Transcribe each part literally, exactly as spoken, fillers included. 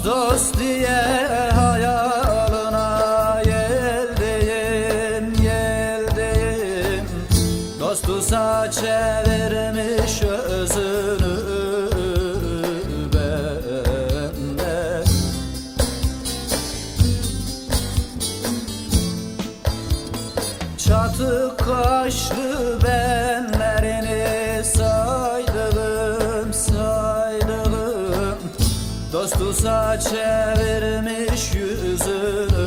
Dost dost diye hayalına yeldeyim, yeldeyim. Dostusa çevirmiş özünü benden. Çatık kaşlı benlerini saydığım, saydığım. Dostusa çevirmiş yüzünü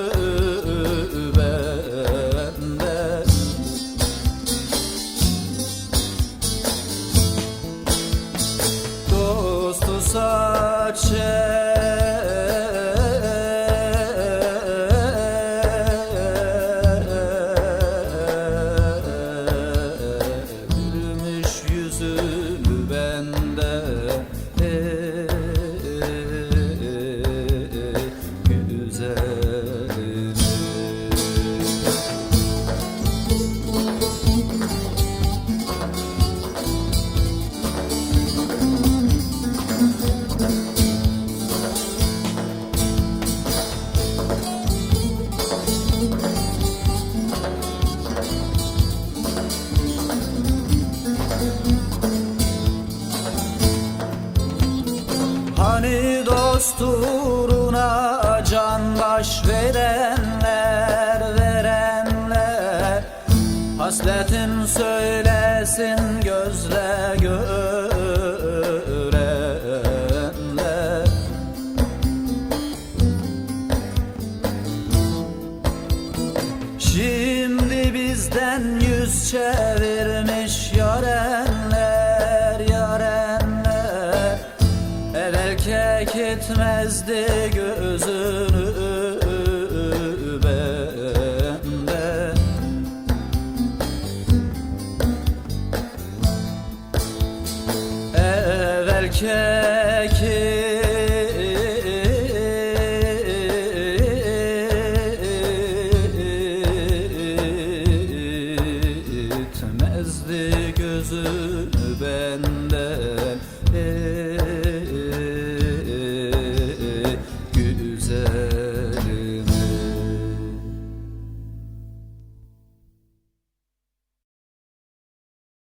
benden. Dostusa çevirmiş yüzünü benden. Hani dost uğruna can baş verenler, verenler. Hasletin söylesin gözle görenler. Şimdi bizden yüz çevirmiş yarenler, yarenler. Evvel kek etmezdi gönül